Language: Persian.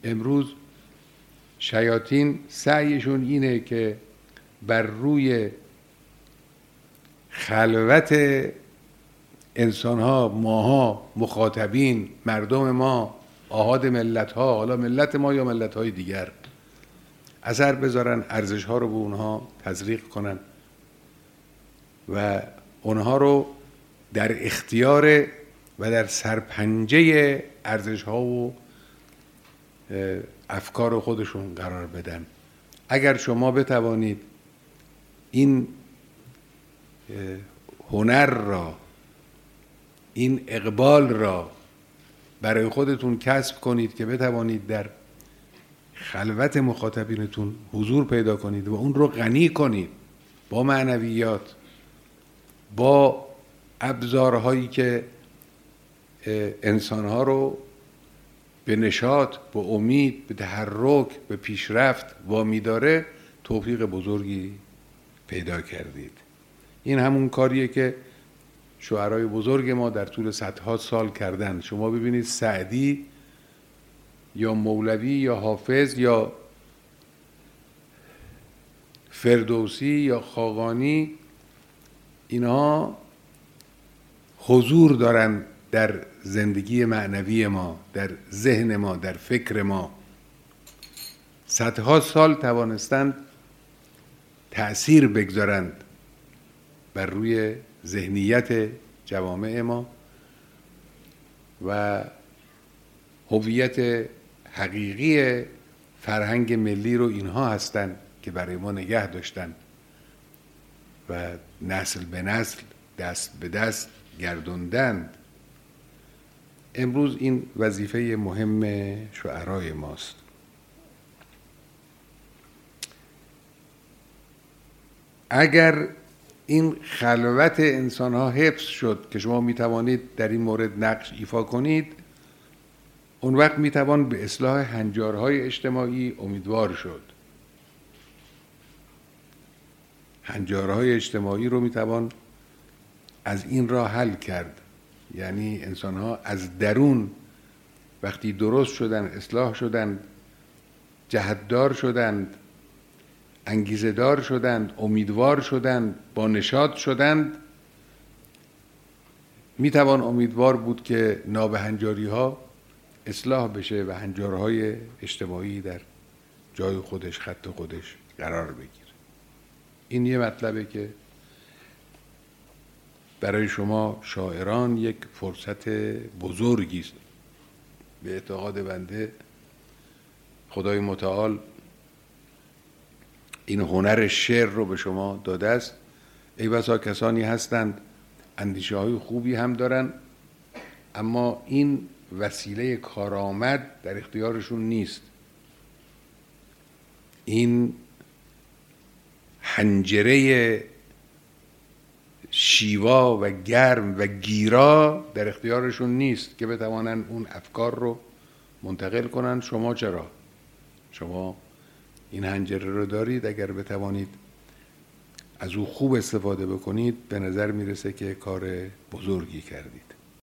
امروز شیاطین سعیشون اینه که بر روی خلوت انسان‌ها، ماها، مخاطبین، مردم ما، آحاد ملت‌ها، حالا ملت ما یا ملت‌های دیگر، اثر بذارن، ارزش‌ها رو به اونها تزریق کنن و اونها رو در اختیار و در سرپنجه ارزش‌ها و افکار خودشون قرار بدن. اگر شما بتوانید این هنر را، این اقبال را برای خودتون کسب کنید که بتوانید در خلوت مخاطبینتون حضور پیدا کنید و اون رو غنی کنید با معنویات، با ابزارهایی که انسانها رو به نشاط، به امید، به تحرک، به پیشرفت وامی داره، توفیق بزرگی پیدا کردید. این همون کاریه که شاعرای بزرگ ما در طول صدها سال کردن. شما ببینید سعدی یا مولوی یا حافظ یا فردوسی یا خاقانی، اینها حضور دارن در زندگی معنوی ما، در ذهن ما، در فکر ما. صدها سال توانستند تأثیر بگذارند بر روی ذهنیت جوامع ما و هویت حقیقی فرهنگ ملی رو اینها هستند که برای ما نگه داشتن و نسل به نسل، دست به دست گردوندند. امروز این وظیفه مهم شاعرای ماست. اگر این خلوت انسان‌ها حفظ شد که شما میتوانید در این مورد نقش ایفا کنید، اون وقت میتوان به اصلاح هنجارهای اجتماعی امیدوار شد. هنجارهای اجتماعی رو میتوان از این راه حل کرد. یعنی انسان‌ها از درون وقتی درست شدن، اصلاح شدند، جهتدار شدند، انگیزه‌دار شدند، امیدوار شدند، با نشاط شدند، میتوان امیدوار بود که نابهنجاری‌ها اصلاح بشه و هنجارهای اجتماعی در جای خودش، خط خودش قرار بگیره. این یه مطلبه که برای شما شاعران یک فرصت بزرگی است. به اعتقاد بنده خدای متعال این هنر شعر رو به شما داده است. ای بسا کسانی هستند اندیشه های خوبی هم دارن، اما این وسیله کارآمد در اختیارشون نیست. این حنجره شیوا و گرم و گیرا در اختیارشون نیست که بتوانن اون افکار رو منتقل کنن. شما چرا؟ شما این حنجره رو دارید. اگر بتوانید از او خوب استفاده بکنید، به نظر میرسه که کار بزرگی کردید.